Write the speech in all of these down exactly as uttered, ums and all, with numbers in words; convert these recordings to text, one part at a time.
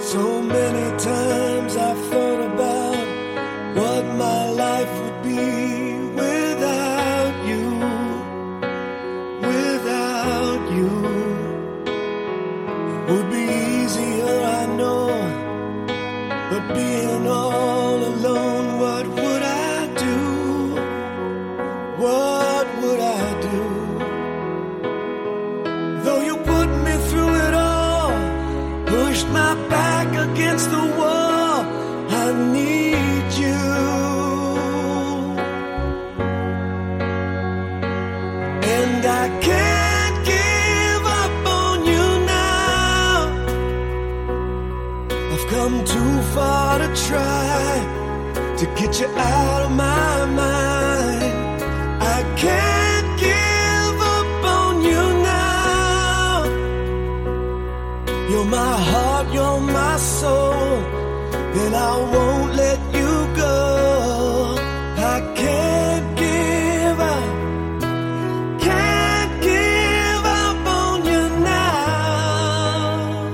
So many times I've thought about what my life would be without you, without you. Would be easier, I know, but being all alone, what would I do? What would I do? Though you put me through it all, pushed my back against the wall, I need you. And I can't give up on you now. I've come too far to try to get you out of my mind. I can't give up on you now. You're my heart, you're my soul, and I won't let you go. I can't give up, can't give up on you now.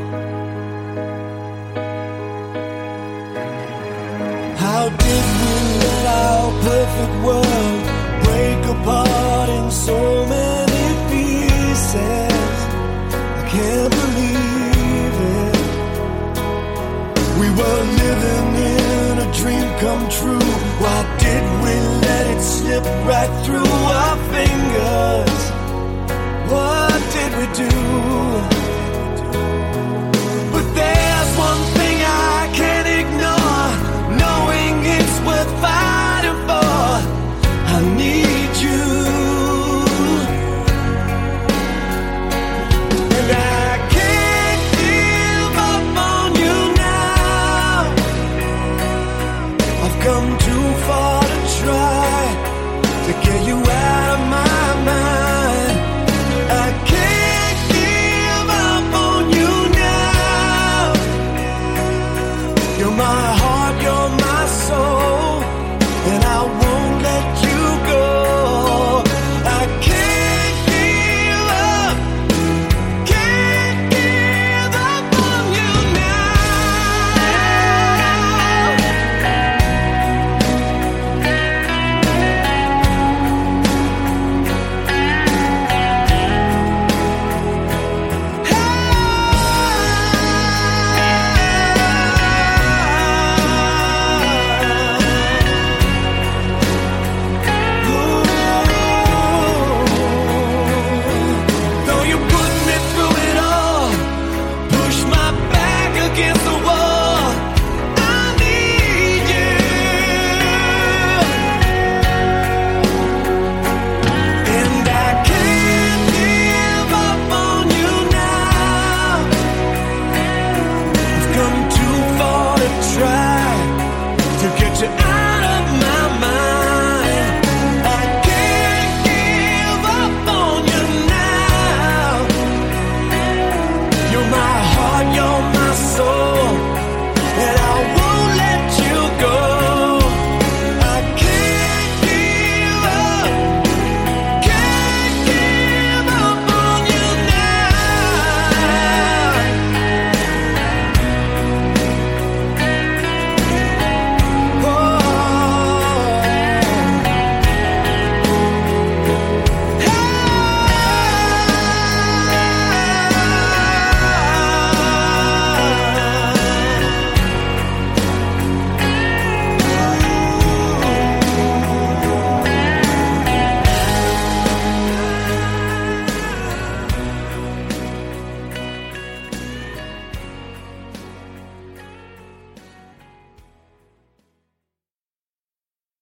How did we let our perfect world break apart in so many pieces? I can't believe it. We were living in a dream come true. Why did we let it slip right through?